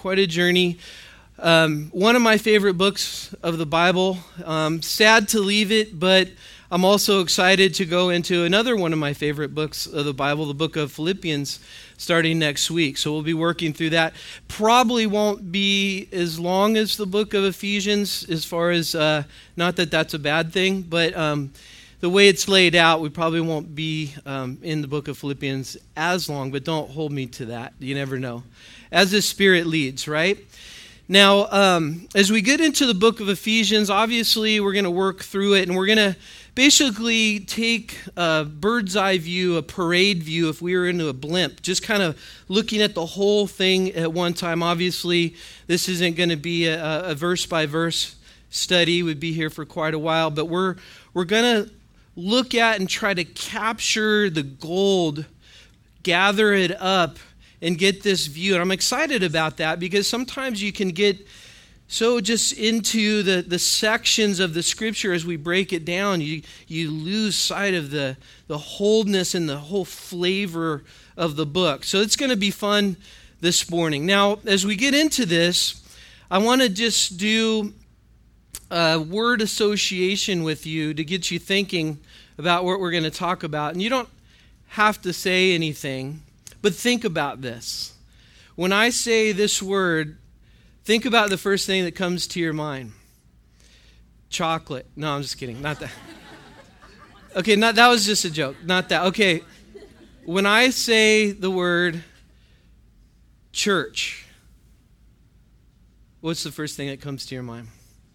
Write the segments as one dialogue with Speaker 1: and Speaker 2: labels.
Speaker 1: quite a journey. One of my favorite books of the Bible. Sad to leave it, but I'm also excited to go into another one of my favorite books of the Bible, the book of Philippians, starting next week. So we'll be working through that. Probably won't be as long as the book of Ephesians, as far as, not that that's a bad thing, but the way it's laid out, we probably won't be in the book of Philippians as long, but don't hold me to that. You never know. As the Spirit leads, right? Now, as we get into the book of Ephesians, obviously we're going to work through it, and we're going to basically take a bird's eye view, a parade view, if we were into a blimp, just kind of looking at the whole thing at one time. Obviously, this isn't going to be a verse-by-verse study. We'd be here for quite a while, but we're going to look at and try to capture the gold, gather it up, and get this view. And I'm excited about that because sometimes you can get so just into the sections of the Scripture as we break it down, you lose sight of the wholeness and the whole flavor of the book. So it's going to be fun this morning. Now, as we get into this, I want to just do a word association with you to get you thinking about what we're going to talk about. And you don't have to say anything, but think about this. When I say this word, think about the first thing that comes to your mind. Chocolate. No, I'm just kidding. Not that. Okay, that was just a joke. Not that. Okay, when I say the word church, what's the first thing that comes to your mind?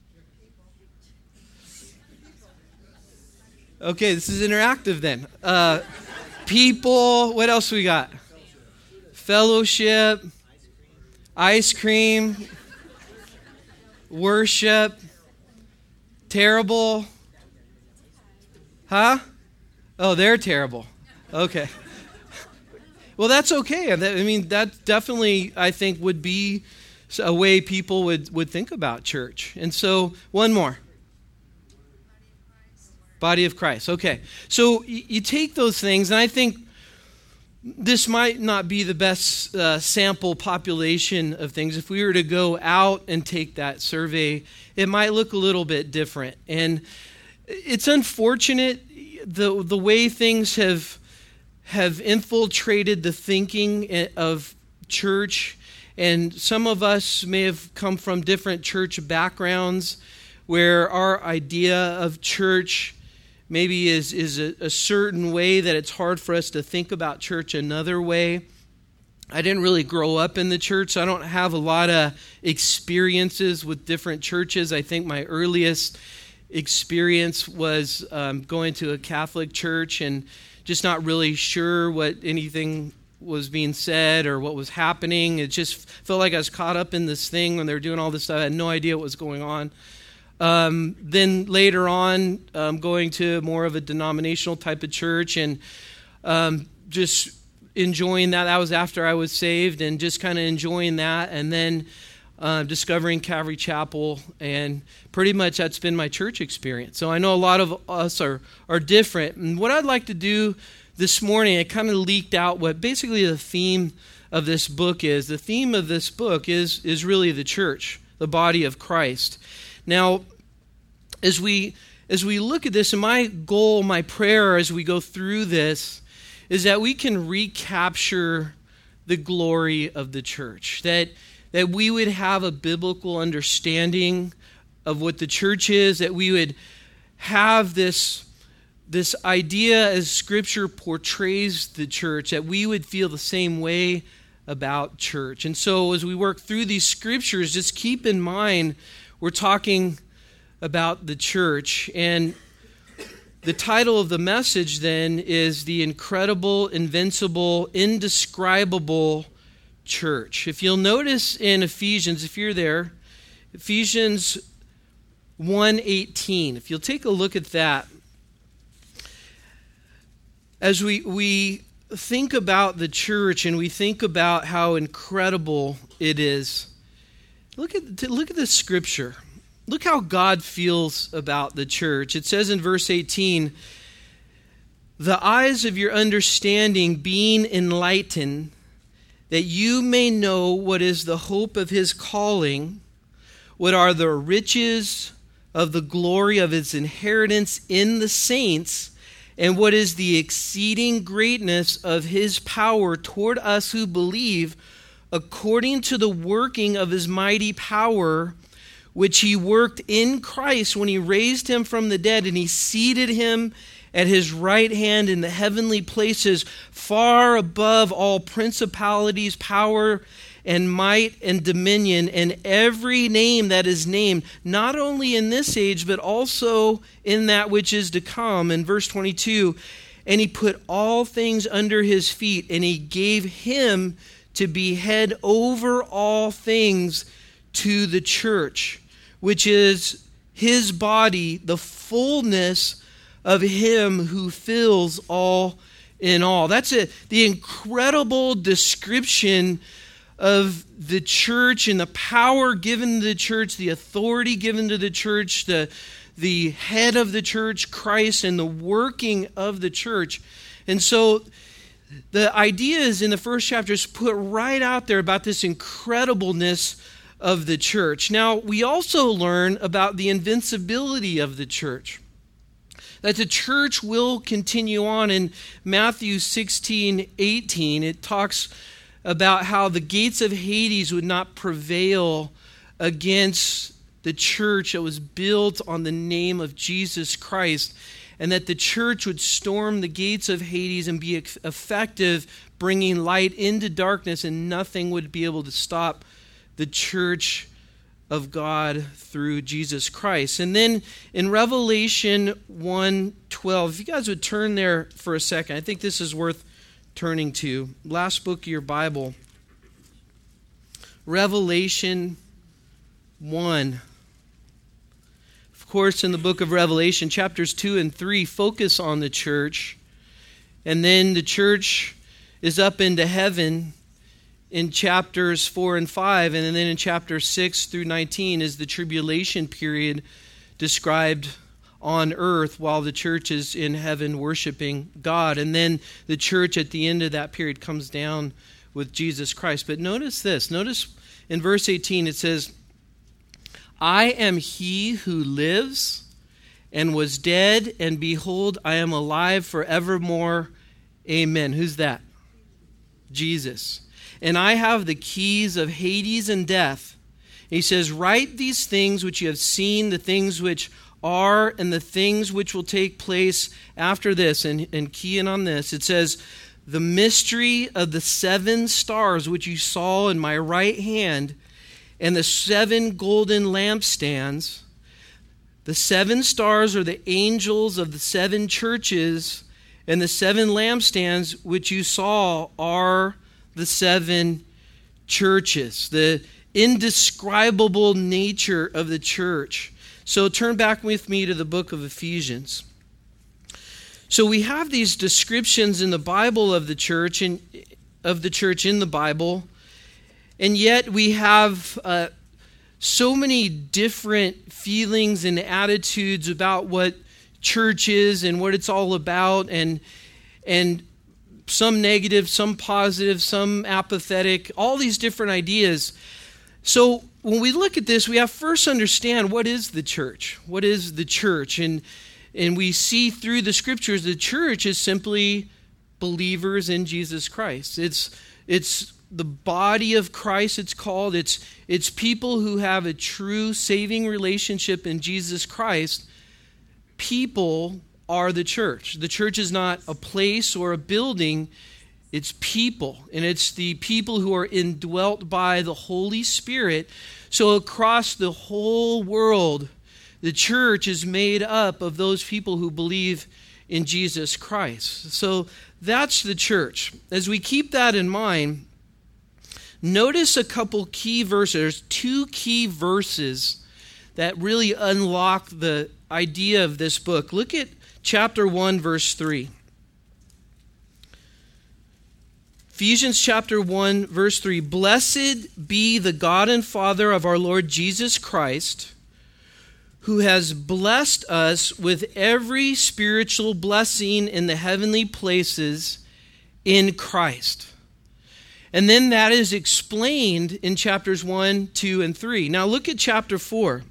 Speaker 1: Okay, this is interactive then. People, what else we got? Fellowship, ice cream, worship, terrible. Huh? Oh, they're terrible. Okay. Well, that's okay. I mean, that definitely, I think, would be a way people would think about church. And so, one more. Body of Christ. Okay. So you take those things, and I think this might not be the best sample population of things. If we were to go out and take that survey, it might look a little bit different. And it's unfortunate the way things have infiltrated the thinking of church. And some of us may have come from different church backgrounds where our idea of church maybe is a certain way that it's hard for us to think about church another way. I didn't really grow up in the church, so I don't have a lot of experiences with different churches. I think my earliest experience was going to a Catholic church and just not really sure what anything was being said or what was happening. It just felt like I was caught up in this thing when they were doing all this stuff. I had no idea what was going on. Then later on, going to more of a denominational type of church and just enjoying that. That was after I was saved and just kind of enjoying that. And then discovering Calvary Chapel, and pretty much that's been my church experience. So I know a lot of us are different. And what I'd like to do this morning, it kind of leaked out what basically the theme of this book is. The theme of this book is really the church, the body of Christ. Now, as we look at this, and my goal, my prayer as we go through this, is that we can recapture the glory of the church, that we would have a biblical understanding of what the church is, that we would have this idea as Scripture portrays the church, that we would feel the same way about church. And so as we work through these Scriptures, just keep in mind we're talking about the church. And the title of the message then is The Incredible, Invincible, Indescribable Church. If you'll notice in Ephesians, if you're there, Ephesians 1:18, if you'll take a look at that, as we think about the church and we think about how incredible it is, look at this scripture. Look how God feels about the church. It says in verse 18, the eyes of your understanding being enlightened, that you may know what is the hope of his calling, what are the riches of the glory of his inheritance in the saints, and what is the exceeding greatness of his power toward us who believe, according to the working of his mighty power, which he worked in Christ when he raised him from the dead, and he seated him at his right hand in the heavenly places, far above all principalities, power, and might, and dominion, and every name that is named, not only in this age, but also in that which is to come. In verse 22, and he put all things under his feet, and he gave him to be head over all things to the church, which is his body, the fullness of him who fills all in all. That's the incredible description of the church and the power given to the church, the authority given to the church, the head of the church, Christ, and the working of the church. And so the ideas in the first chapter is put right out there about this incredibleness of the church. Now, we also learn about the invincibility of the church, that the church will continue on. In Matthew 16:18, it talks about how the gates of Hades would not prevail against the church that was built on the name of Jesus Christ, and that the church would storm the gates of Hades and be effective, bringing light into darkness, and nothing would be able to stop the church of God through Jesus Christ. And then in Revelation 1:12, if you guys would turn there for a second, I think this is worth turning to. Last book of your Bible, Revelation 1. Of course, in the book of Revelation, chapters 2 and 3 focus on the church, and then the church is up into heaven in chapters 4 and 5, and then in chapters 6 through 19 is the tribulation period described on earth while the church is in heaven worshiping God. And then the church at the end of that period comes down with Jesus Christ. But notice this. Notice in verse 18 it says, I am he who lives and was dead, and behold, I am alive forevermore. Amen. Who's that? Jesus. And I have the keys of Hades and death. He says, write these things which you have seen, the things which are, and the things which will take place after this. And key in on this, it says, the mystery of the 7 stars which you saw in my right hand, and the 7 golden lampstands. The 7 stars are the angels of the 7 churches, and the 7 lampstands which you saw are the 7 churches. The indescribable nature of the church. So turn back with me to the book of Ephesians. So we have these descriptions in the Bible of the church and of the church in the Bible, and yet we have so many different feelings and attitudes about what church is and what it's all about, and some negative, some positive, some apathetic, all these different ideas. So when we look at this, we have to first understand, what is the church? What is the church? And we see through the scriptures, the church is simply believers in Jesus Christ. It's the body of Christ, it's called. It's people who have a true saving relationship in Jesus Christ. People are the church. The church is not a place or a building. It's people, and it's the people who are indwelt by the Holy Spirit. So across the whole world, the church is made up of those people who believe in Jesus Christ. So that's the church. As we keep that in mind, notice a couple key verses. There's 2 key verses that really unlock the idea of this book. Look at chapter 1, verse 3. Ephesians chapter 1, verse 3. Blessed be the God and Father of our Lord Jesus Christ, who has blessed us with every spiritual blessing in the heavenly places in Christ. And then that is explained in chapters 1, 2, and 3. Now look at chapter 4.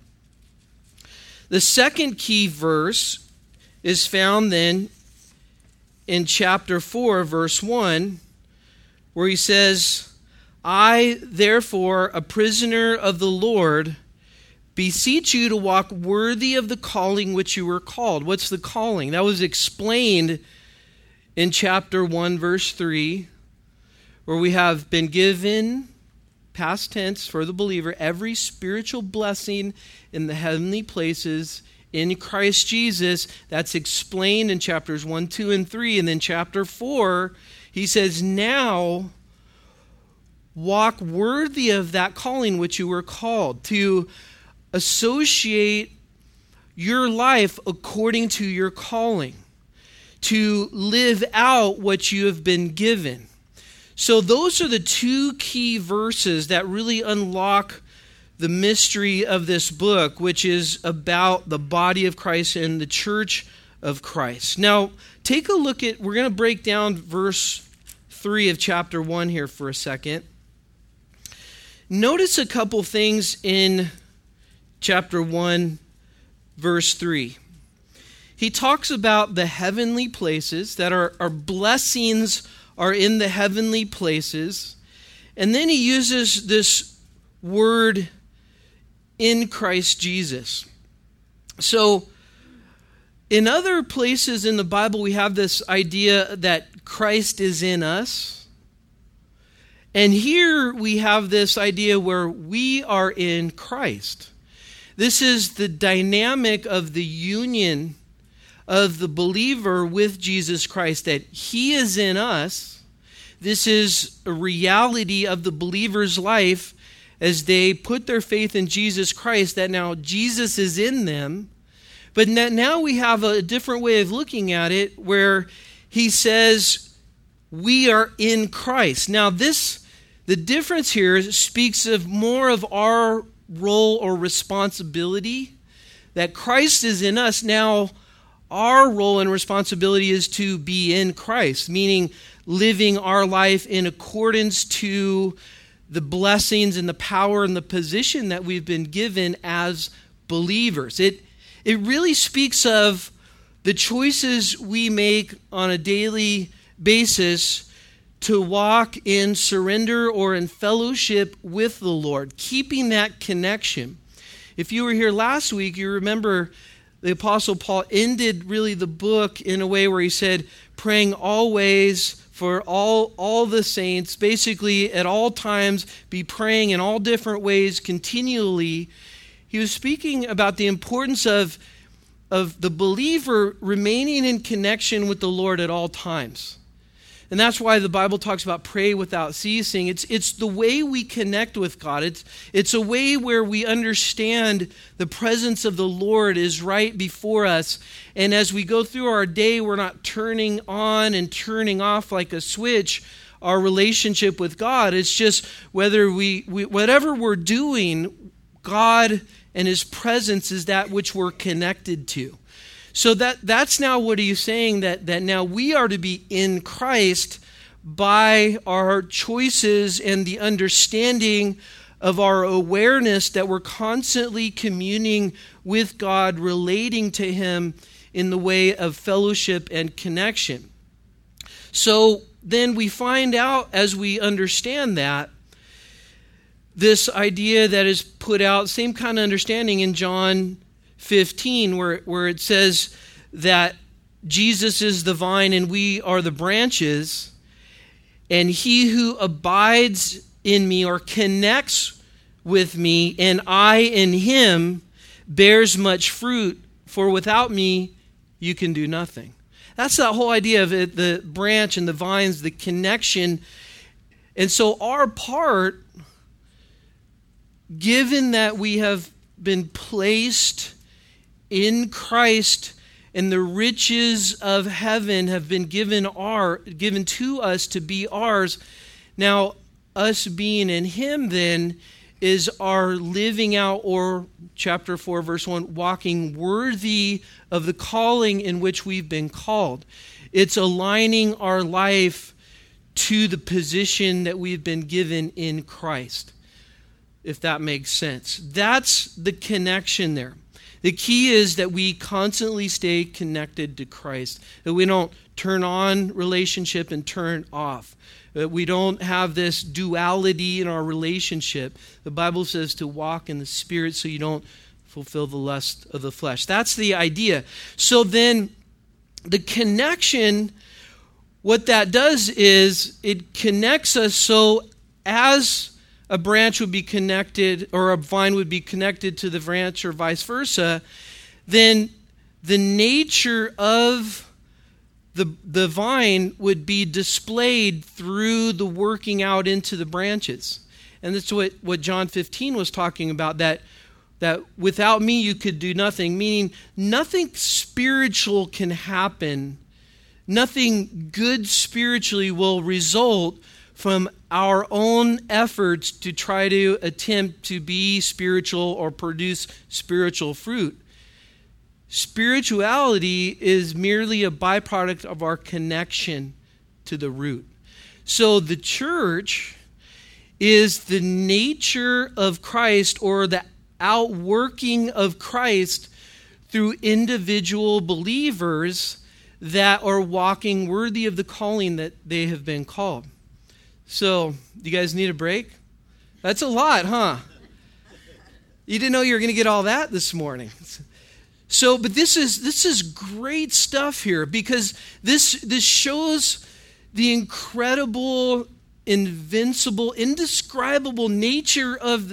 Speaker 1: The second key verse is found then in chapter 4, verse 1, where he says, I, therefore, a prisoner of the Lord, beseech you to walk worthy of the calling which you were called. What's the calling? That was explained in chapter 1, verse 3, where we have been given, past tense for the believer, every spiritual blessing in the heavenly places in Christ Jesus. That's explained in chapters 1, 2, and 3. And then chapter 4, he says, now walk worthy of that calling which you were called, to associate your life according to your calling, to live out what you have been given. So those are the two key verses that really unlock the mystery of this book, which is about the body of Christ and the church of Christ. Now, take a look at, we're going to break down verse 3 of chapter 1 here for a second. Notice a couple things in chapter 1, verse 3. He talks about the heavenly places, that our blessings are in the heavenly places. And then he uses this word, in Christ Jesus. So, in other places in the Bible, we have this idea that Christ is in us. And here we have this idea where we are in Christ. This is the dynamic of the union of the believer with Jesus Christ, that he is in us. This is a reality of the believer's life as they put their faith in Jesus Christ, that now Jesus is in them. But now we have a different way of looking at it, where he says we are in Christ. Now the difference here speaks of more of our role or responsibility, that Christ is in us. Now our role and responsibility is to be in Christ, meaning living our life in accordance to the blessings and the power and the position that we've been given as believers. It really speaks of the choices we make on a daily basis to walk in surrender or in fellowship with the Lord, keeping that connection. If you were here last week, you remember the Apostle Paul ended really the book in a way where he said, praying always for all the saints, basically at all times, be praying in all different ways continually. He was speaking about the importance of the believer remaining in connection with the Lord at all times. And that's why the Bible talks about pray without ceasing. It's the way we connect with God. It's a way where we understand the presence of the Lord is right before us. And as we go through our day, we're not turning on and turning off like a switch our relationship with God. It's just whether whatever we're doing, God and his presence is that which we're connected to. So that's now what he's saying, that now we are to be in Christ by our choices and the understanding of our awareness that we're constantly communing with God, relating to him in the way of fellowship and connection. So then we find out, as we understand that, this idea that is put out, same kind of understanding in John 15, where it says that Jesus is the vine and we are the branches, and he who abides in me or connects with me and I in him bears much fruit, for without me you can do nothing. That's that whole idea of it, the branch and the vines, the connection. And so our part, given that we have been placed in Christ and the riches of heaven have been given to us to be ours, now us being in him then is our living out, or chapter 4 verse 1, walking worthy of the calling in which we've been called. It's aligning our life to the position that we've been given in Christ, if that makes sense. That's the connection there. The key is that we constantly stay connected to Christ, that we don't turn on relationship and turn off, that we don't have this duality in our relationship. The Bible says to walk in the Spirit so you don't fulfill the lust of the flesh. That's the idea. So then the connection, what that does is it connects us so as a branch would be connected, or a vine would be connected to the branch, or vice versa, then the nature of the vine would be displayed through the working out into the branches. And that's what John 15 was talking about, that without me you could do nothing, meaning nothing spiritual can happen, nothing good spiritually will result from our own efforts to try to attempt to be spiritual or produce spiritual fruit. Spirituality is merely a byproduct of our connection to the root. So the church is the nature of Christ, or the outworking of Christ through individual believers that are walking worthy of the calling that they have been called. So, you guys need a break? That's a lot, huh? You didn't know you were going to get all that this morning. So, but this is great stuff here, because this shows the incredible, invincible, indescribable nature of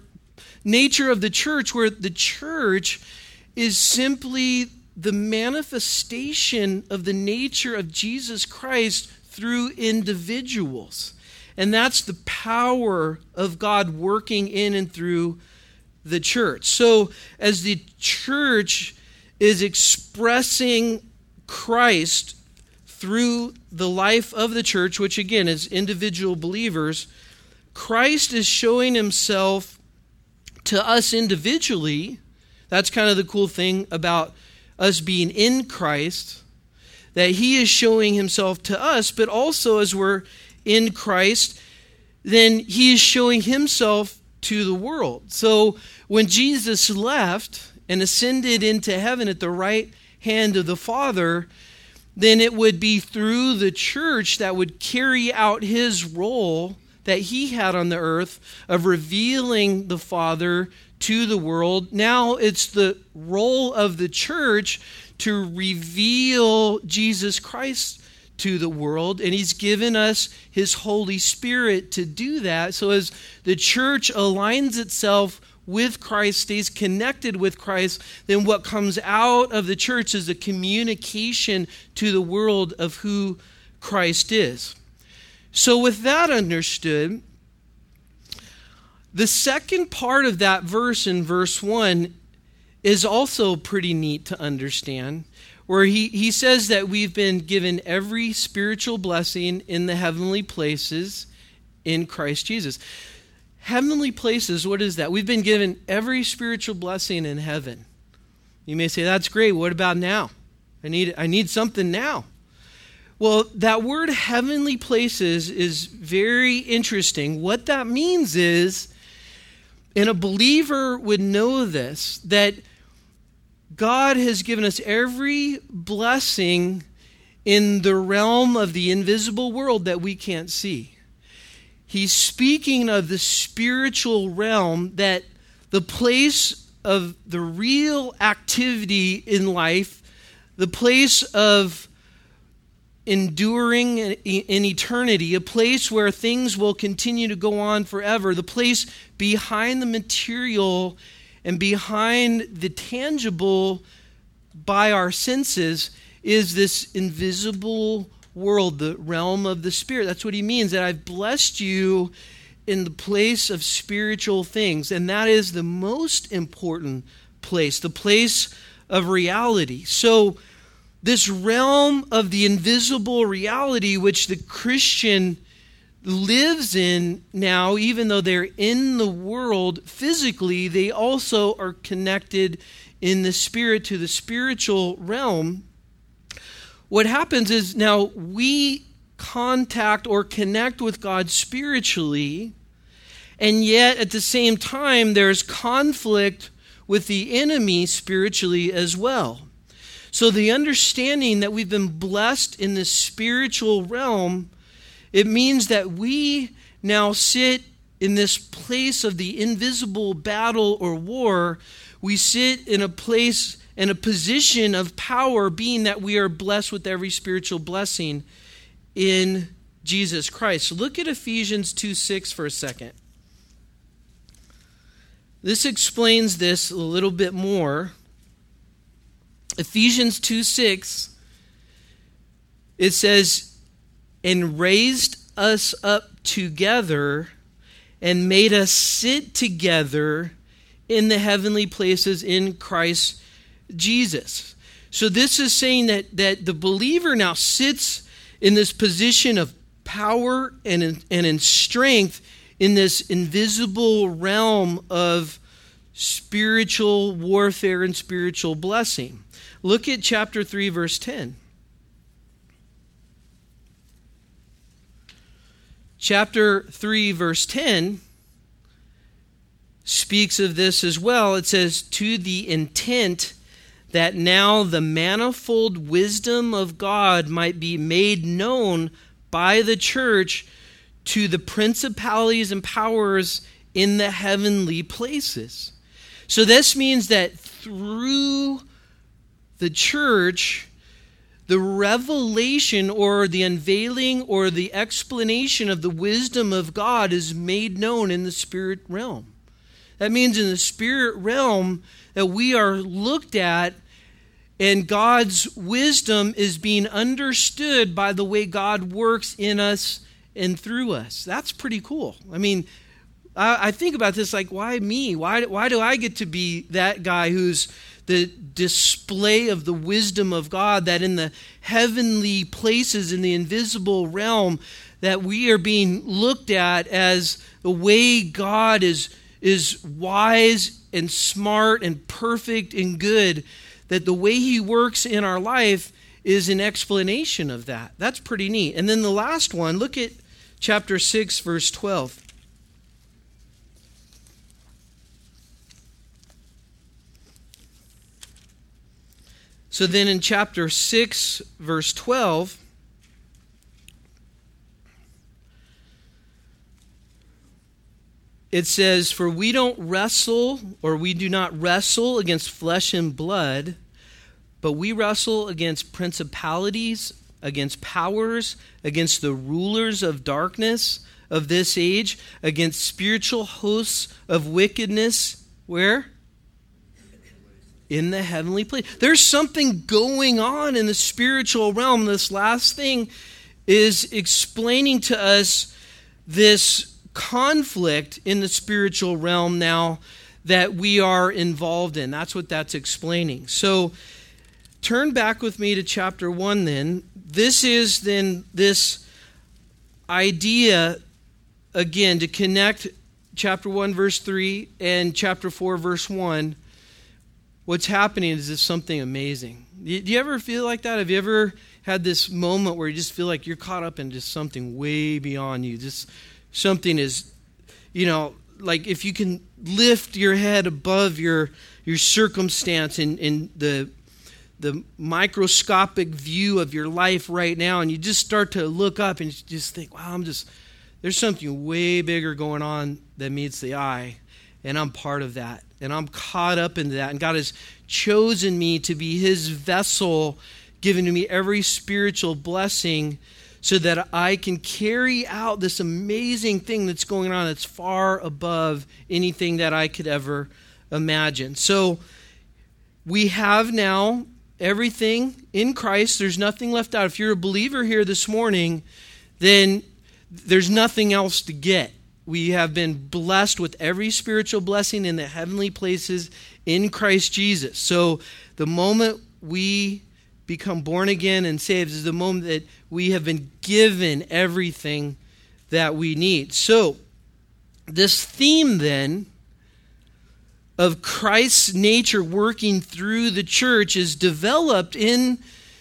Speaker 1: the church, where the church is simply the manifestation of the nature of Jesus Christ through individuals. And that's the power of God working in and through the church. So as the church is expressing Christ through the life of the church, which again is individual believers, Christ is showing himself to us individually. That's kind of the cool thing about us being in Christ, that he is showing himself to us, but also as we're in Christ, then he is showing himself to the world. So when Jesus left and ascended into heaven at the right hand of the Father, then it would be through the church that would carry out his role that he had on the earth of revealing the Father to the world. Now it's the role of the church to reveal Jesus Christ to the world, and he's given us his Holy Spirit to do that. So as the church aligns itself with Christ, stays connected with Christ, then what comes out of the church is a communication to the world of who Christ is. So with that understood, the second part of that verse in verse 1 is also pretty neat to understand, where he says that we've been given every spiritual blessing in the heavenly places in Christ Jesus. Heavenly places, what is that? We've been given every spiritual blessing in heaven. You may say, that's great. What about now? I need something now. Well, that word heavenly places is very interesting. What that means is, and a believer would know this, that God has given us every blessing in the realm of the invisible world that we can't see. He's speaking of the spiritual realm, that the place of the real activity in life, the place of enduring in eternity, a place where things will continue to go on forever, the place behind the material and behind the tangible by our senses, is this invisible world, the realm of the Spirit. That's what he means, that I've blessed you in the place of spiritual things. And that is the most important place, the place of reality. So this realm of the invisible reality, which the Christian lives in now, even though they're in the world physically, they also are connected in the Spirit to the spiritual realm. What happens is, now we contact or connect with God spiritually, and yet at the same time there's conflict with the enemy spiritually as well. So the understanding that we've been blessed in this spiritual realm, it means that we now sit in this place of the invisible battle or war. We sit in a place and a position of power, being that we are blessed with every spiritual blessing in Jesus Christ. So look at Ephesians 2:6 for a second. This explains this a little bit more. Ephesians 2:6, it says, "And raised us up together and made us sit together in the heavenly places in Christ Jesus." So this is saying that the believer now sits in this position of power and in strength in this invisible realm of spiritual warfare and spiritual blessing. Look at chapter 3, verse 10. Chapter 3, verse 10 speaks of this as well. It says, "To the intent that now the manifold wisdom of God might be made known by the church to the principalities and powers in the heavenly places." So this means that through the church, the revelation or the unveiling or the explanation of the wisdom of God is made known in the spirit realm. That means in the spirit realm that we are looked at, and God's wisdom is being understood by the way God works in us and through us. That's pretty cool. I mean, I think about this like, why me? Why do I get to be that guy who's the display of the wisdom of God, that in the heavenly places, in the invisible realm, that we are being looked at as the way God is wise and smart and perfect and good, that the way he works in our life is an explanation of that. That's pretty neat. And then the last one, look at chapter 6, verse 12. So then in chapter 6, verse 12, it says, "For we don't wrestle, or we do not wrestle against flesh and blood, but we wrestle against principalities, against powers, against the rulers of darkness of this age, against spiritual hosts of wickedness." Where? In the heavenly place. There's something going on in the spiritual realm. This last thing is explaining to us this conflict in the spiritual realm now that we are involved in. That's what that's explaining. So turn back with me to chapter 1 then. This is then this idea, again, to connect chapter 1 verse 3 and chapter 4 verse 1. What's happening is just something amazing. Do you ever feel like that? Have you ever had this moment where you just feel like you're caught up in just something way beyond you? Just something is, like if you can lift your head above your circumstance in the microscopic view of your life right now, and you just start to look up and you just think, wow, there's something way bigger going on than meets the eye, and I'm part of that. And I'm caught up into that. And God has chosen me to be his vessel, giving to me every spiritual blessing so that I can carry out this amazing thing that's going on that's far above anything that I could ever imagine. So we have now everything in Christ. There's nothing left out. If you're a believer here this morning, then there's nothing else to get. We have been blessed with every spiritual blessing in the heavenly places in Christ Jesus. So the moment we become born again and saved is the moment that we have been given everything that we need. So this theme then of Christ's nature working through the church is developed in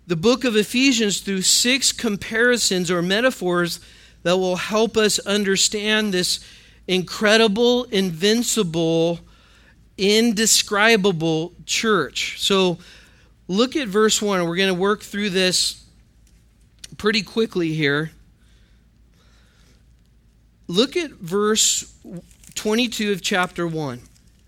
Speaker 1: the book of Ephesians through 6 comparisons or metaphors that will help us understand this incredible, invincible, indescribable church. So look at verse 1. We're going to work through this pretty quickly here. Look at verse 22 of chapter 1.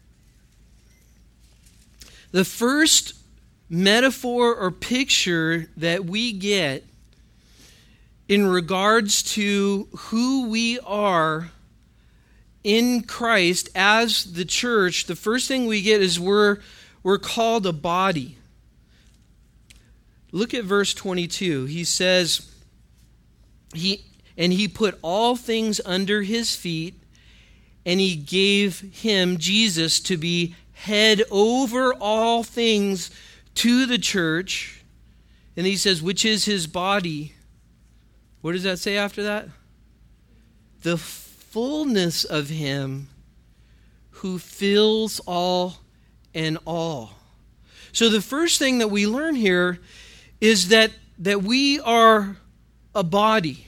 Speaker 1: The first metaphor or picture that we get in regards to who we are in Christ as the church, the first thing we get is we're called a body. Look at verse 22. He says, He put all things under his feet, and he gave him, Jesus, to be head over all things to the church. And he says, which is his body. What does that say after that? The fullness of him who fills all in all. So the first thing that we learn here is that we are a body.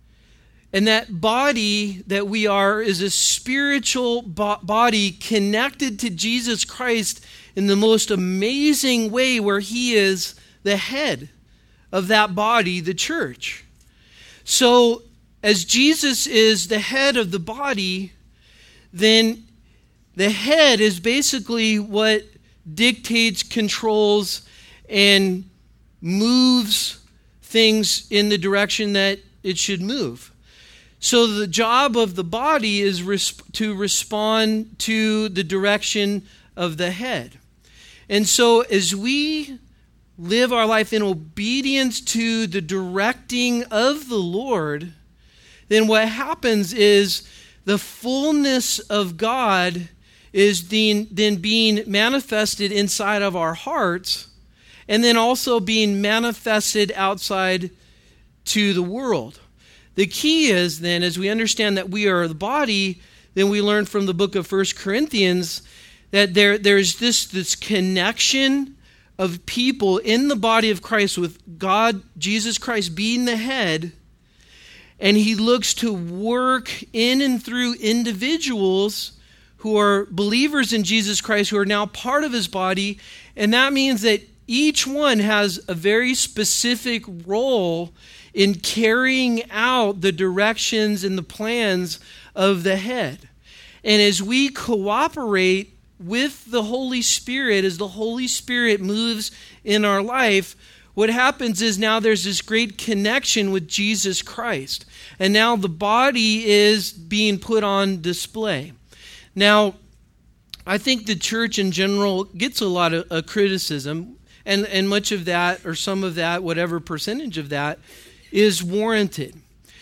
Speaker 1: And that body that we are is a spiritual body connected to Jesus Christ in the most amazing way, where he is the head of that body, the church. So as Jesus is the head of the body, then the head is basically what dictates, controls, and moves things in the direction that it should move. So the job of the body is to respond to the direction of the head. And so as we live our life in obedience to the directing of the Lord, then what happens is the fullness of God is then being manifested inside of our hearts, and then also being manifested outside to the world. The key is then, as we understand that we are the body, then we learn from the book of 1 Corinthians that there's this connection of people in the body of Christ with God, Jesus Christ being the head, and he looks to work in and through individuals who are believers in Jesus Christ, who are now part of his body, and that means that each one has a very specific role in carrying out the directions and the plans of the head. And as we cooperate with the Holy Spirit, as the Holy Spirit moves in our life, what happens is now there's this great connection with Jesus Christ. And now the body is being put on display. Now, I think the church in general gets a lot of criticism, and much of that, or some of that, whatever percentage of that, is warranted.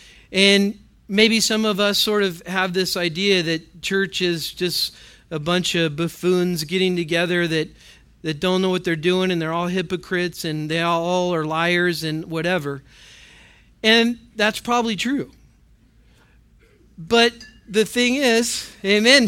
Speaker 1: And maybe some of us sort of have this idea that church is just a bunch of buffoons getting together that don't know what they're doing, and they're all hypocrites, and they all are liars and whatever. And that's probably true. But the thing is, amen.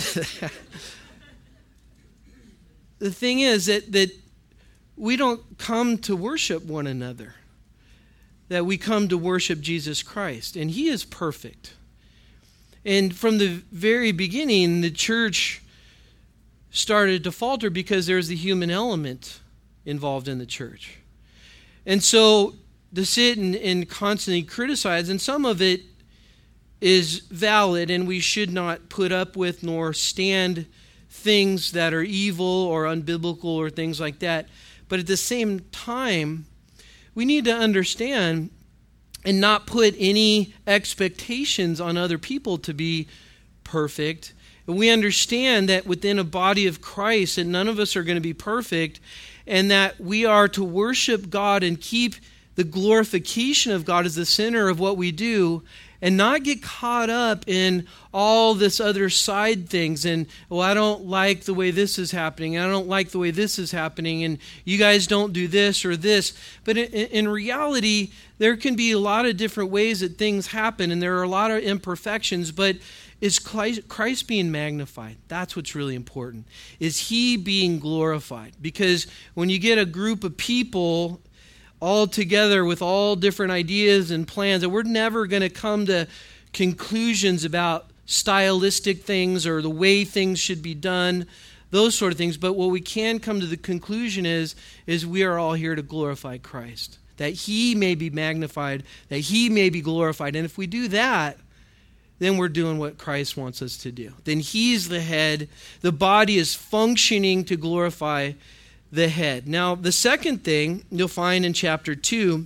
Speaker 1: The thing is that we don't come to worship one another. That we come to worship Jesus Christ, and he is perfect. And from the very beginning, the church started to falter because there's the human element involved in the church. And so to sit and constantly criticize, and some of it is valid, and we should not put up with nor stand things that are evil or unbiblical or things like that. But at the same time, we need to understand and not put any expectations on other people to be perfect. And we understand that within a body of Christ, that none of us are going to be perfect, and that we are to worship God and keep the glorification of God as the center of what we do, and not get caught up in all this other side things. And, well, I don't like the way this is happening. I don't like the way this is happening. And you guys don't do this or this. But in reality, there can be a lot of different ways that things happen. And there are a lot of imperfections. But is Christ being magnified? That's what's really important. Is he being glorified? Because when you get a group of people all together with all different ideas and plans, and we're never going to come to conclusions about stylistic things or the way things should be done, those sort of things. But what we can come to the conclusion is we are all here to glorify Christ, that he may be magnified, that he may be glorified. And if we do that, then we're doing what Christ wants us to do. Then he's the head. The body is functioning to glorify the head. Now, the second thing you'll find in chapter 2,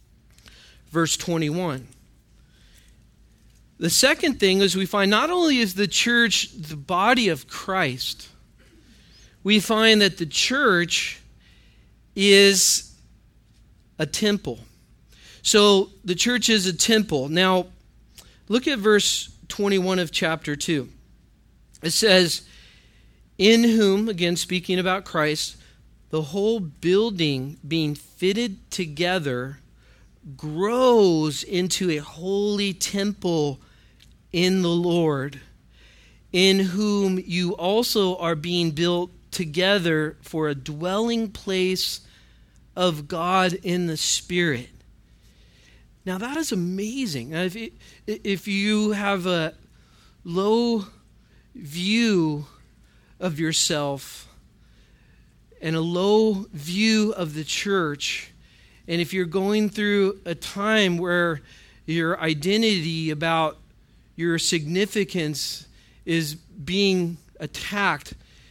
Speaker 1: verse 21. The second thing is we find not only is the church the body of Christ, we find that the church is a temple. So the church is a temple. Now, look at verse 21 of chapter 2. It says, in whom, again speaking about Christ, the whole building being fitted together grows into a holy temple in the Lord, in whom you also are being built together for a dwelling place of God in the Spirit. Now that is amazing. Now, if you have a low view of yourself and a low view of the church, and if you're going through a time where your identity about your significance is being attacked,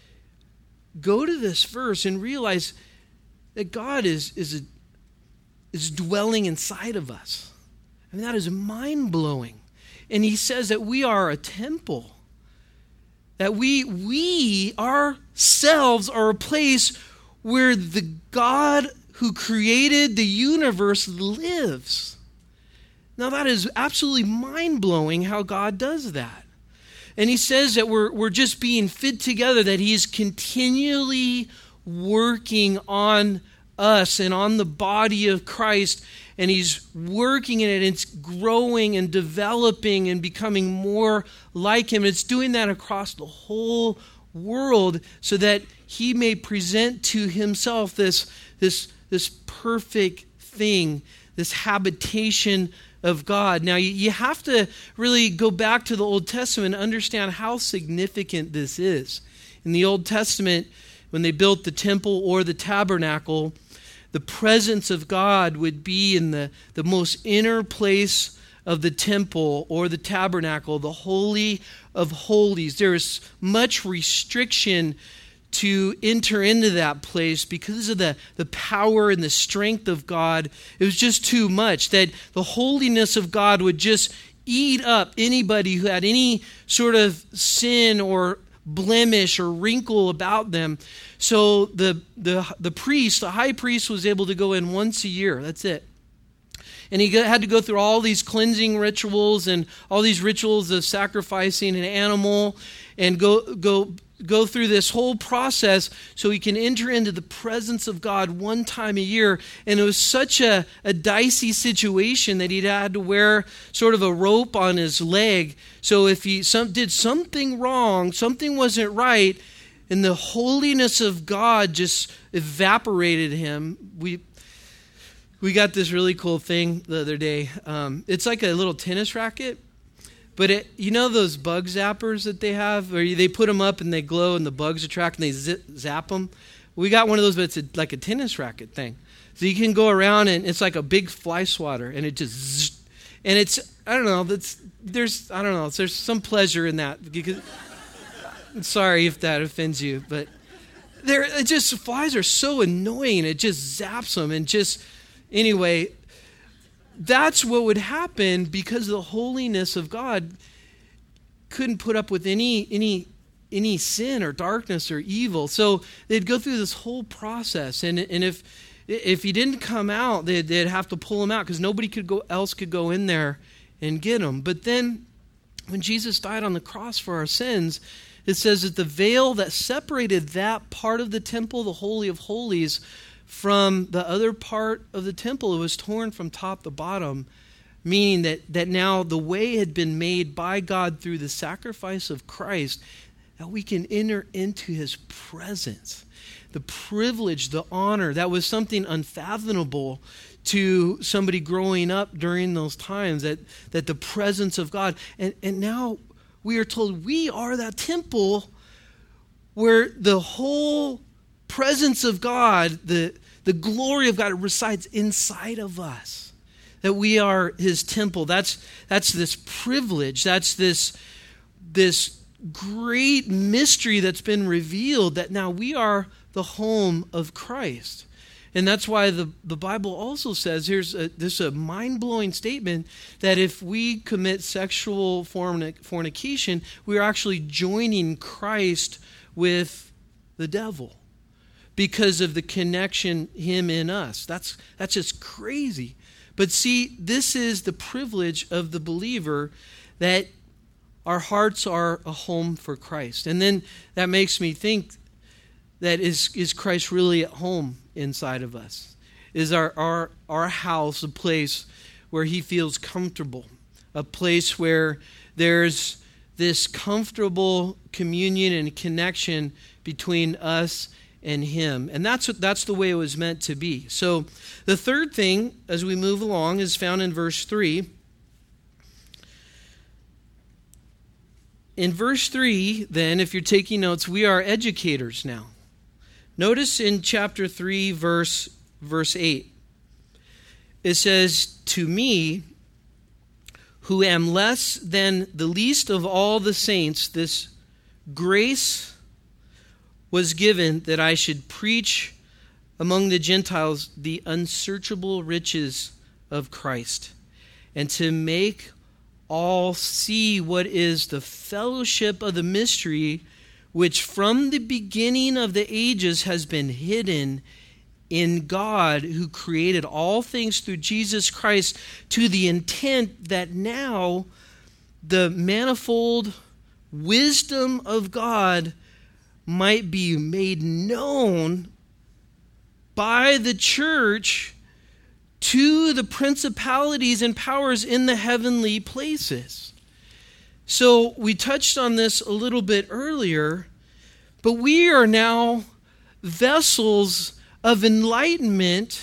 Speaker 1: go to this verse and realize that God is dwelling inside of us. I mean, that is mind-blowing. And he says that we are a temple, that we ourselves are a place where the God who created the universe lives. Now that is absolutely mind-blowing how God does that. And he says that we're just being fit together, that he's continually working on us and on the body of Christ, and he's working in it, and it's growing and developing and becoming more like him. It's doing that across the whole world so that he may present to himself this perfect thing, this habitation of God. Now, you have to really go back to the Old Testament and understand how significant this is. In the Old Testament, when they built the temple or the tabernacle, the presence of God would be in the most inner place of the temple or the tabernacle, the Holy of Holies. There is much restriction to enter into that place because of the power and the strength of God. It was just too much, that the holiness of God would just eat up anybody who had any sort of sin or blemish or wrinkle about them. So the priest, the high priest, was able to go in once a year. That's it. And he had to go through all these cleansing rituals and all these rituals of sacrificing an animal and go through this whole process so he can enter into the presence of God one time a year. And it was such a dicey situation that he'd had to wear sort of a rope on his leg. So if he did something wrong, something wasn't right, and the holiness of God just evaporated him. We got this really cool thing the other day. It's like a little tennis racket. But you know those bug zappers that they have? Or they put them up and they glow and the bugs attract and they zap them? We got one of those, but it's like a tennis racket thing. So you can go around and it's like a big fly swatter and it just... And it's, I don't know, there's some pleasure in that. Because, I'm sorry if that offends you, but flies are so annoying. It just zaps them and just... Anyway... That's what would happen because the holiness of God couldn't put up with any sin or darkness or evil. So they'd go through this whole process, and if he didn't come out, they'd have to pull him out because nobody else could go in there and get him. But then when Jesus died on the cross for our sins, it says that the veil that separated that part of the temple, the Holy of Holies, from the other part of the temple, it was torn from top to bottom, meaning that now the way had been made by God through the sacrifice of Christ, that we can enter into his presence. the privilege, the honor. That was something unfathomable to somebody growing up during those times, that the presence of God. And now we are told we are that temple where the whole presence of God, the glory of God resides inside of us. That we are his temple. That's this privilege. That's this great mystery that's been revealed, that now we are the home of Christ. And that's why the Bible also says, this a mind-blowing statement, that if we commit sexual fornication, we are actually joining Christ with the devil because of the connection, him in us. That's just crazy. But see, this is the privilege of the believer, that our hearts are a home for Christ. And then that makes me think, that is Christ really at home inside of us? Is our house a place where he feels comfortable? A place where there's this comfortable communion and connection between us and him. And that's the way it was meant to be. So the third thing, as we move along, is found in verse 3. In verse 3, then, if you're taking notes, we are educators now. Notice in chapter 3, verse 8, it says, "To me, who am less than the least of all the saints, this grace was given that I should preach among the Gentiles the unsearchable riches of Christ, and to make all see what is the fellowship of the mystery which from the beginning of the ages has been hidden in God, who created all things through Jesus Christ, to the intent that now the manifold wisdom of God might be made known by the church to the principalities and powers in the heavenly places." So we touched on this a little bit earlier, but we are now vessels of enlightenment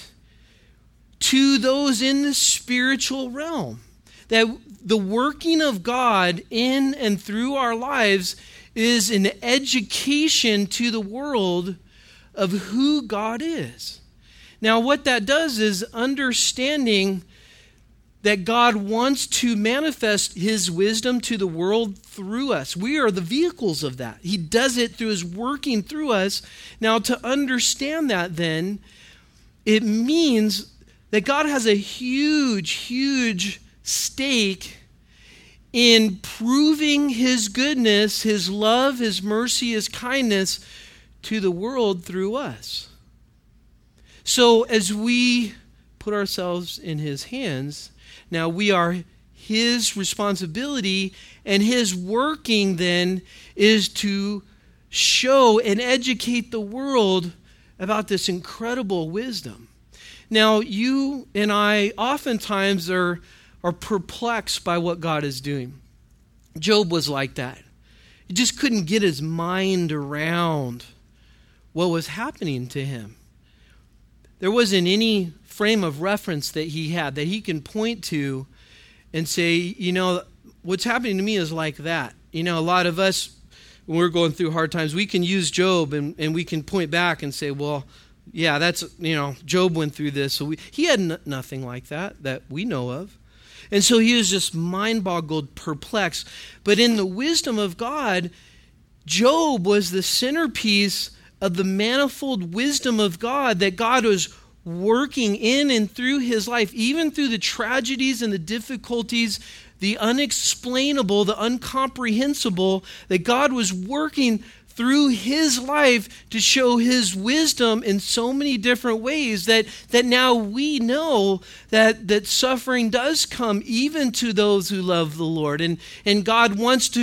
Speaker 1: to those in the spiritual realm. That the working of God in and through our lives is an education to the world of who God is. Now, what that does is understanding that God wants to manifest his wisdom to the world through us. We are the vehicles of that. He does it through his working through us. Now, to understand that then, it means that God has a huge, huge stake in proving his goodness, his love, his mercy, his kindness to the world through us. So as we put ourselves in his hands, now we are his responsibility, and his working then is to show and educate the world about this incredible wisdom. Now, you and I oftentimes are perplexed by what God is doing. Job was like that. He just couldn't get his mind around what was happening to him. There wasn't any frame of reference that he had that he can point to and say, what's happening to me is like that. A lot of us, when we're going through hard times, we can use Job and we can point back and say, well, yeah, that's, Job went through this. So he had nothing like that we know of. And so he was just mind-boggled, perplexed. But in the wisdom of God, Job was the centerpiece of the manifold wisdom of God, that God was working in and through his life, even through the tragedies and the difficulties, the unexplainable, the incomprehensible, that God was working through his life to show his wisdom in so many different ways, that now we know that suffering does come even to those who love the Lord. And God wants to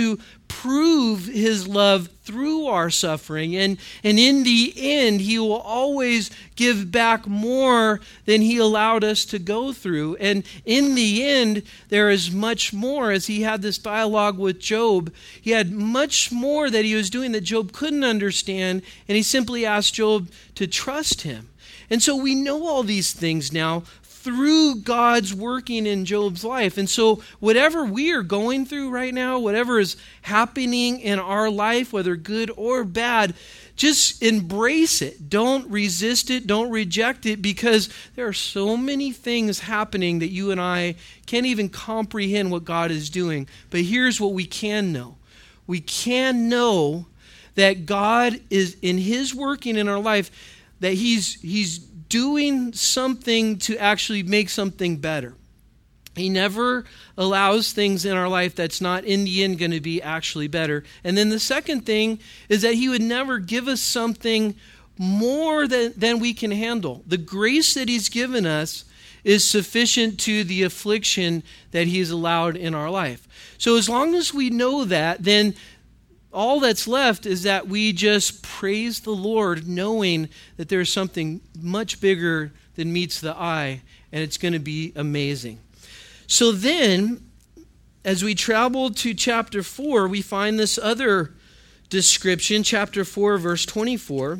Speaker 1: prove his love through our suffering. And in the end, he will always give back more than he allowed us to go through. And in the end, there is much more. As he had this dialogue with Job, he had much more that he was doing that Job couldn't understand. And he simply asked Job to trust him. And so we know all these things now through God's working in Job's life. And so whatever we are going through right now, whatever is happening in our life, whether good or bad, just embrace it. Don't resist it. Don't reject it, because there are so many things happening that you and I can't even comprehend what God is doing. But here's what we can know. We can know that God is, in his working in our life, that he's doing something to actually make something better. He never allows things in our life that's not in the end going to be actually better. And then the second thing is that he would never give us something more than we can handle. The grace that he's given us is sufficient to the affliction that he's allowed in our life. So as long as we know that, then all that's left is that we just praise the Lord, knowing that there's something much bigger than meets the eye, and it's going to be amazing. So then, as we travel to chapter 4, we find this other description, chapter 4, verse 24.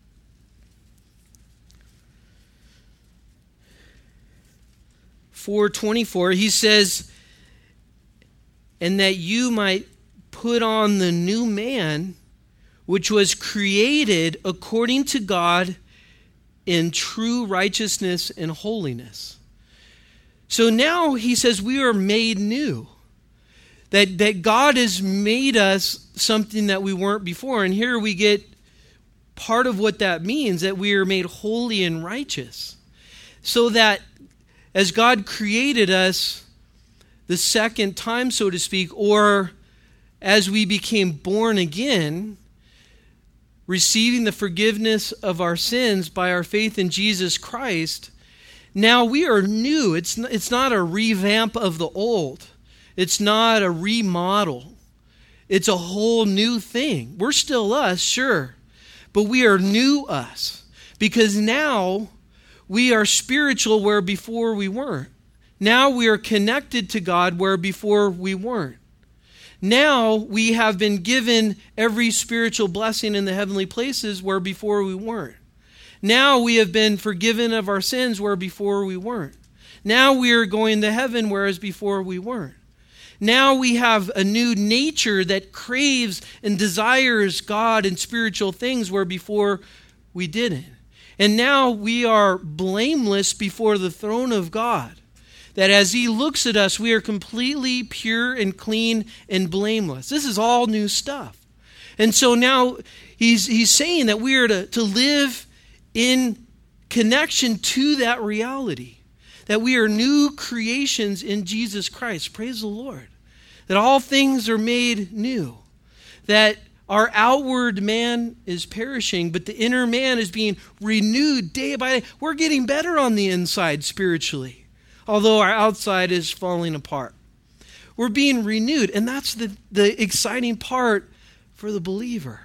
Speaker 1: He says, and that you might put on the new man, which was created according to God in true righteousness and holiness. So now he says we are made new. That God has made us something that we weren't before. And here we get part of what that means, that we are made holy and righteous. So that as God created us the second time, so to speak, or as we became born again, receiving the forgiveness of our sins by our faith in Jesus Christ, now we are new. It's not a revamp of the old. It's not a remodel. It's a whole new thing. We're still us, sure, but we are new us, because now we are spiritual where before we weren't. Now we are connected to God where before we weren't. Now we have been given every spiritual blessing in the heavenly places where before we weren't. Now we have been forgiven of our sins where before we weren't. Now we are going to heaven whereas before we weren't. Now we have a new nature that craves and desires God and spiritual things where before we didn't. And now we are blameless before the throne of God. That as he looks at us, we are completely pure and clean and blameless. This is all new stuff. And so now he's saying that we are to live in connection to that reality. That we are new creations in Jesus Christ. Praise the Lord. That all things are made new. That our outward man is perishing, but the inner man is being renewed day by day. We're getting better on the inside spiritually, although our outside is falling apart. We're being renewed, and that's the exciting part for the believer.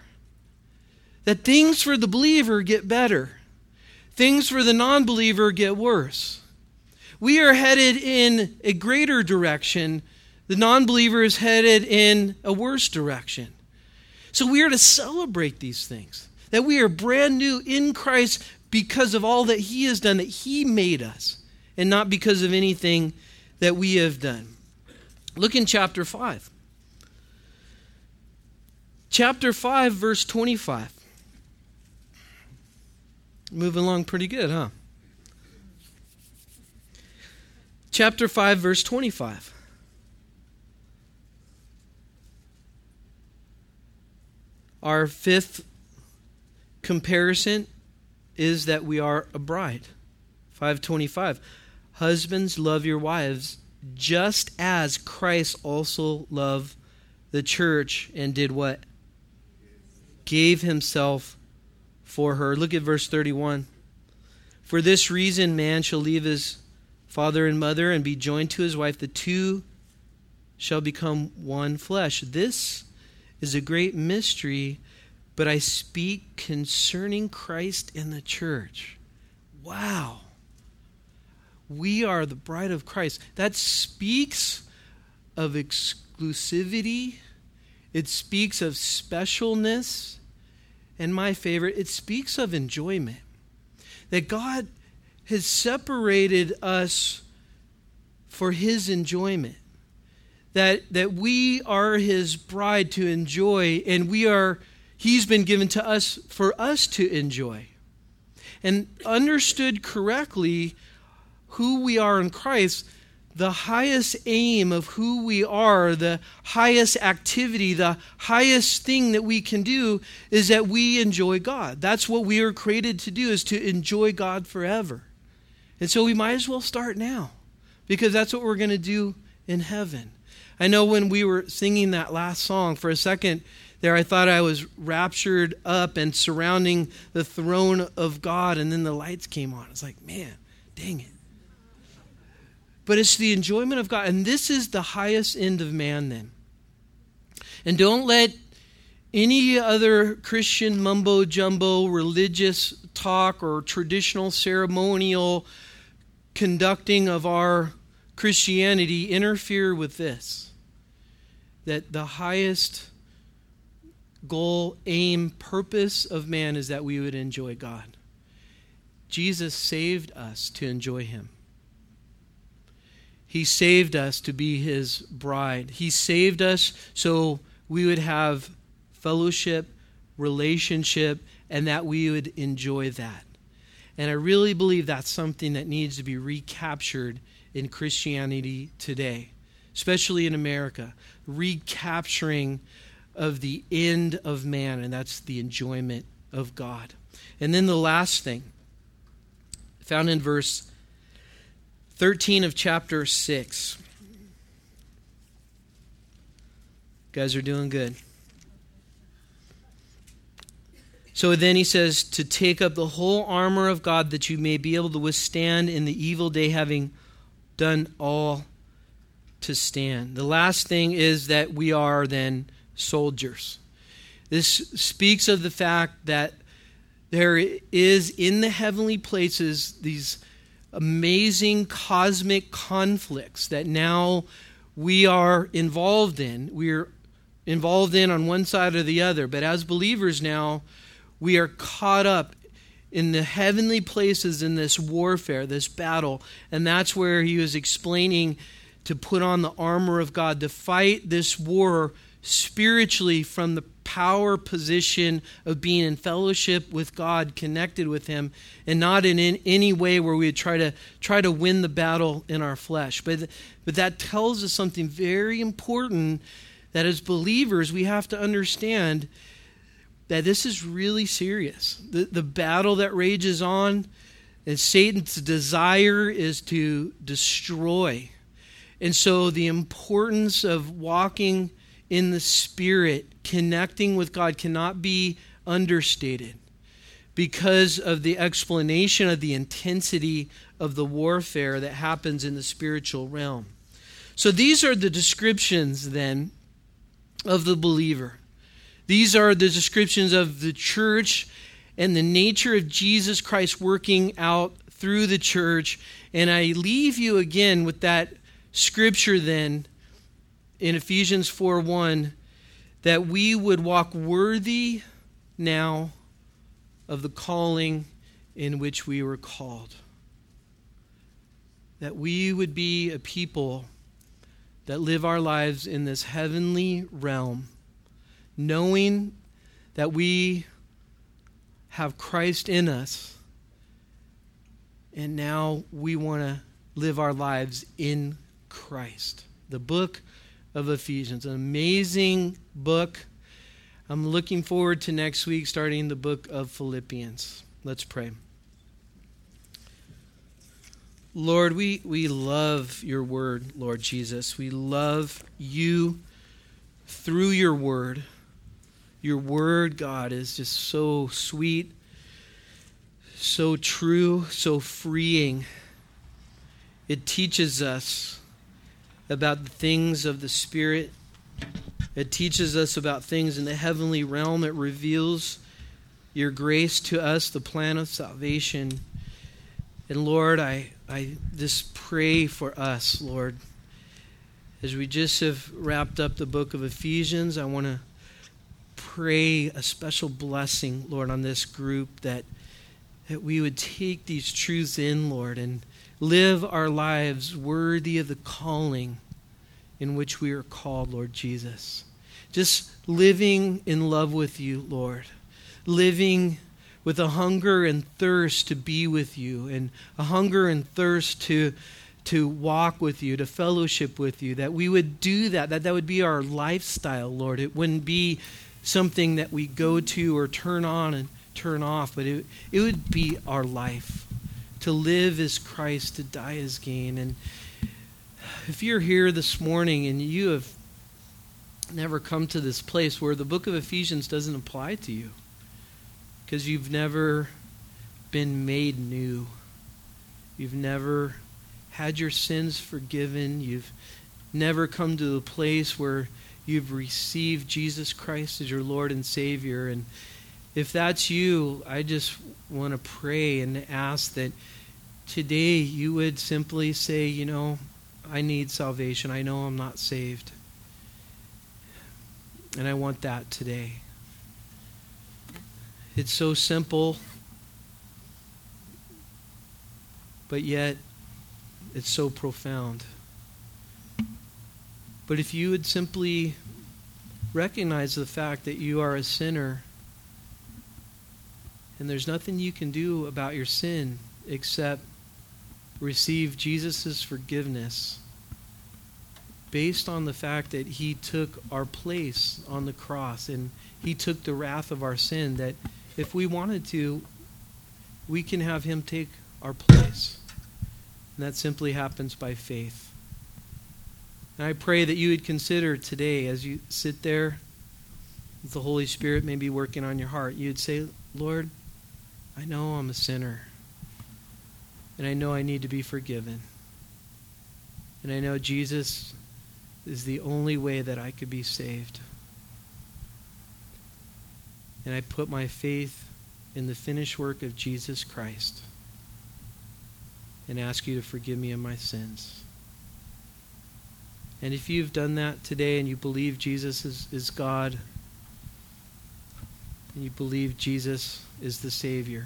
Speaker 1: That things for the believer get better. Things for the non-believer get worse. We are headed in a greater direction. The non-believer is headed in a worse direction. So we are to celebrate these things. That we are brand new in Christ because of all that he has done, that he made us, and not because of anything that we have done. Look in chapter 5. Chapter 5, verse 25. Moving along pretty good, huh? Chapter 5, verse 25. Our fifth comparison is that we are a bride. 5:25. Husbands, love your wives, just as Christ also loved the church and did what? Gave himself for her. Look at verse 31. For this reason, man shall leave his father and mother and be joined to his wife. The two shall become one flesh. This is a great mystery, but I speak concerning Christ and the church. Wow. We are the bride of Christ. That speaks of exclusivity. It speaks of specialness. And my favorite, it speaks of enjoyment. That God has separated us for his enjoyment. That we are his bride to enjoy, and he's been given to us for us to enjoy. And understood correctly who we are in Christ, the highest aim of who we are, the highest activity, the highest thing that we can do is that we enjoy God. That's what we are created to do, is to enjoy God forever. And so we might as well start now, because that's what we're going to do in heaven. I know when we were singing that last song, for a second there I thought I was raptured up and surrounding the throne of God, and then the lights came on. It's like, man, dang it. But it's the enjoyment of God. And this is the highest end of man then. And don't let any other Christian mumbo-jumbo religious talk or traditional ceremonial conducting of our Christianity interfere with this. That the highest goal, aim, purpose of man is that we would enjoy God. Jesus saved us to enjoy him. He saved us to be his bride. He saved us so we would have fellowship, relationship, and that we would enjoy that. And I really believe that's something that needs to be recaptured in Christianity today, especially in America. Recapturing of the end of man, and that's the enjoyment of God. And then the last thing, found in verse 13 of chapter 6. You guys are doing good. So then he says, to take up the whole armor of God, that you may be able to withstand in the evil day, having done all to stand. The last thing is that we are then soldiers. This speaks of the fact that there is in the heavenly places these amazing cosmic conflicts that now we are involved in. We're involved in on one side or the other. But as believers now, we are caught up in the heavenly places in this warfare, this battle. And that's where he was explaining to put on the armor of God, to fight this war spiritually from the power position of being in fellowship with God, connected with him, and not in any way where we would try to win the battle in our flesh. But that tells us something very important, that as believers we have to understand that this is really serious. The battle that rages on, and Satan's desire is to destroy. And so the importance of walking in the Spirit, connecting with God, cannot be understated because of the explanation of the intensity of the warfare that happens in the spiritual realm. So these are the descriptions then of the believer. These are the descriptions of the church and the nature of Jesus Christ working out through the church. And I leave you again with that scripture then in Ephesians 4:1, that we would walk worthy now of the calling in which we were called. That we would be a people that live our lives in this heavenly realm, knowing that we have Christ in us, and now we want to live our lives in Christ. The book of Ephesians, an amazing book. I'm looking forward to next week starting the book of Philippians. Let's pray. Lord, we love your word, Lord Jesus. We love you through your word. Your word, God, is just so sweet, so true, so freeing. It teaches us about the things of the Spirit. It teaches us about things in the heavenly realm. It reveals your grace to us, the plan of salvation. And Lord, I just pray for us, Lord. As we just have wrapped up the book of Ephesians, I want to pray a special blessing, Lord, on this group, that we would take these truths in, Lord, and live our lives worthy of the calling in which we are called, Lord Jesus. Just living in love with you, Lord. Living with a hunger and thirst to be with you, and a hunger and thirst to walk with you, to fellowship with you, that we would do that would be our lifestyle, Lord. It wouldn't be something that we go to or turn on and turn off, but it would be our life. To live is Christ, to die is gain. And if you're here this morning and you have never come to this place where the book of Ephesians doesn't apply to you, because you've never been made new, you've never had your sins forgiven, you've never come to a place where you've received Jesus Christ as your Lord and Savior. And if that's you, I just want to pray and ask that today you would simply say, I need salvation. I know I'm not saved. And I want that today. It's so simple, but yet it's so profound. But if you would simply recognize the fact that you are a sinner and there's nothing you can do about your sin except receive Jesus' forgiveness based on the fact that he took our place on the cross and he took the wrath of our sin, that if we wanted to, we can have him take our place. And that simply happens by faith. And I pray that you would consider today, as you sit there, the Holy Spirit may be working on your heart, you'd say, Lord, I know I'm a sinner. And I know I need to be forgiven. And I know Jesus is the only way that I could be saved. And I put my faith in the finished work of Jesus Christ and ask you to forgive me of my sins. And if you've done that today and you believe Jesus is God, and you believe Jesus is the Savior,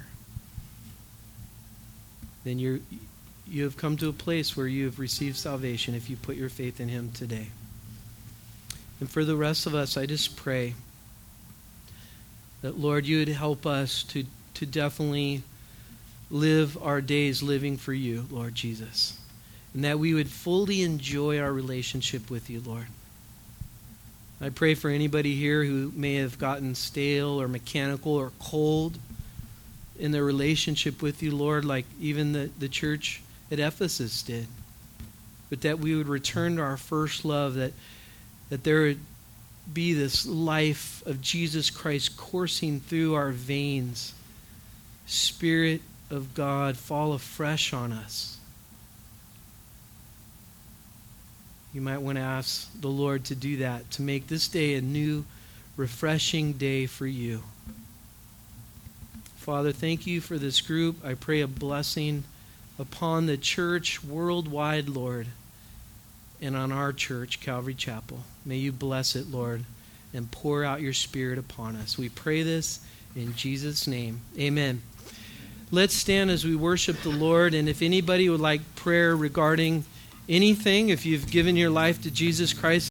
Speaker 1: then you have come to a place where you have received salvation if you put your faith in him today. And for the rest of us, I just pray that, Lord, you would help us to definitely live our days living for you, Lord Jesus. And that we would fully enjoy our relationship with you, Lord. I pray for anybody here who may have gotten stale or mechanical or cold in their relationship with you, Lord, like even the church at Ephesus did. But that we would return to our first love, that there would be this life of Jesus Christ coursing through our veins. Spirit of God, fall afresh on us. You might want to ask the Lord to do that, to make this day a new, refreshing day for you. Father, thank you for this group. I pray a blessing upon the church worldwide, Lord, and on our church, Calvary Chapel. May you bless it, Lord, and pour out your Spirit upon us. We pray this in Jesus' name. Amen. Let's stand as we worship the Lord, and if anybody would like prayer regarding anything, if you've given your life to Jesus Christ,